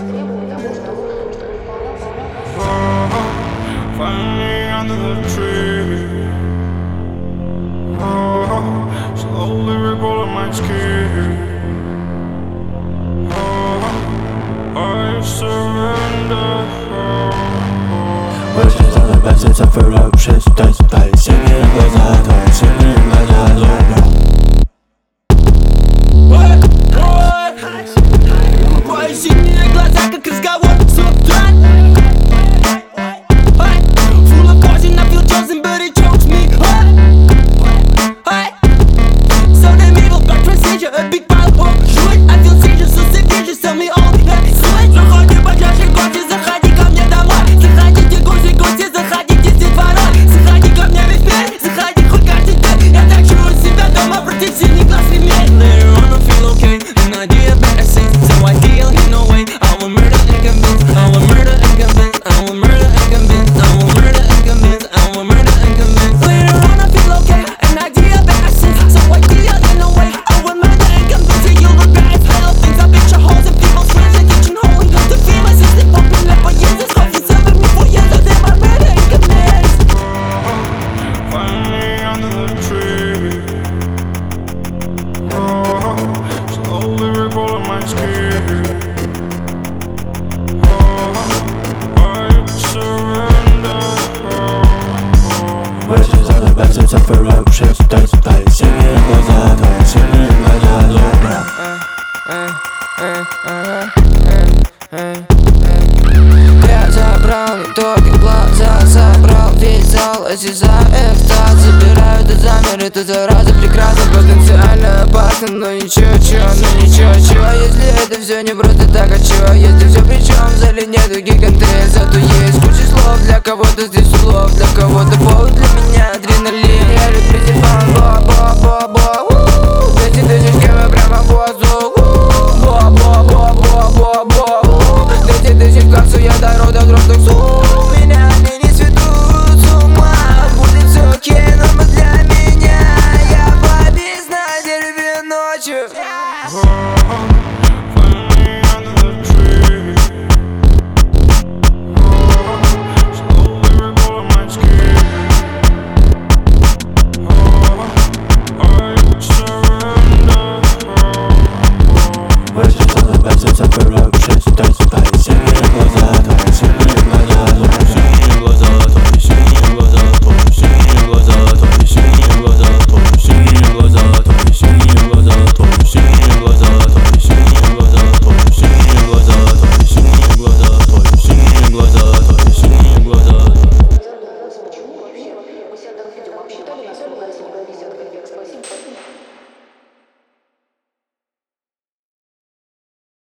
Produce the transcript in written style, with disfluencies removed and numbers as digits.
требует того, чтобы выполнял себя. Finally under the tree. Slowly regrowing my skin. I surrender. Больше залыбаться ferocious, дай синие глаза, твои синие глаза. Твои синие глаза, как разговор с утра. Full of caution, I feel chosen, but it chokes me. So damn evil, dark transition, a big pile of shit. I feel seizures, so severe, just tell me all that sweet. Заходи почаще, гости, заходи ко мне домой. Заходите, гости, заходите с детворой. Заходи ко мне весь мир, заходи хоть каждый день. Я так чую себя дома против синих глаз ремней. Later on I feel okay, an idea better since. So I deal in no way, I will murder and convince. I will murder and convince, I will murder and convince. I will murder and convince, I will murder and convince. Later on I feel okay, an idea better since. So I deal in no way, I will murder and convince. And you'll regret as hell things. I picture holes in people's friends and kitchen hole. And come to feel my system open up for years. It's coffee serving me for years, and then I murder and convince. Finally under the tree. Slowly regrowing my skin. I surrender. Больше залыбаться ferocious, дай синие глаза, твои синие глаза. Я забрал не только глаза, забрал весь зал, осязаю экстаз. Забираю до замер, это зараза прекрасна, потенциально опасно. Но ничего, чего, если это все не просто так, а чего? Если все причем в зале нету гигантея, зато есть куча слов. Для кого-то здесь улов, для кого-то повод, для меня адреналин. Я репрессиван, бо-бо-бо-бо. 200 тысяч км прямо в воздух. Бо-бо-бо-бо-бо-бо. 200 тысяч в кассу, я до рода взрослых сум. Меня они не сведут с ума. Будет все окей, но мы для меня. Я по безнадерве ночью.